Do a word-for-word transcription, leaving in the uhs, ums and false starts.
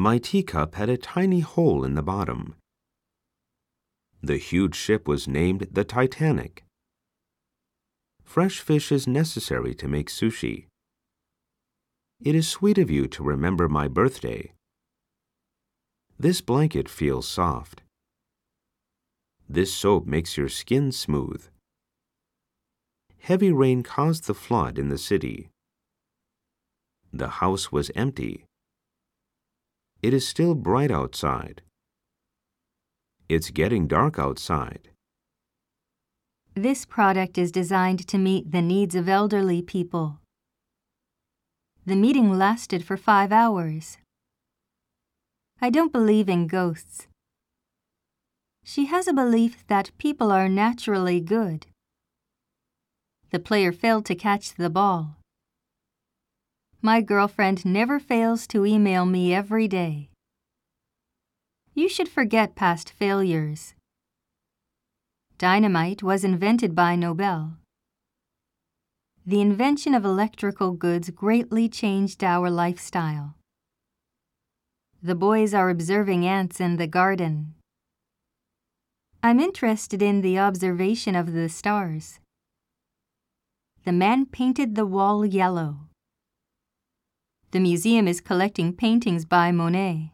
My teacup had a tiny hole in the bottom. The huge ship was named the Titanic. Fresh fish is necessary to make sushi. It is sweet of you to remember my birthday. This blanket feels soft. This soap makes your skin smooth. Heavy rain caused the flood in the city. The house was empty. It is still bright outside. It's getting dark outside. This product is designed to meet the needs of elderly people. The meeting lasted for five hours. I don't believe in ghosts. She has a belief that people are naturally good. The player failed to catch the ball. My girlfriend never fails to email me every day. You should forget past failures. Dynamite was invented by Nobel. The invention of electrical goods greatly changed our lifestyle. The boys are observing ants in the garden. I'm interested in the observation of the stars. The man painted the wall yellow. The museum is collecting paintings by Monet.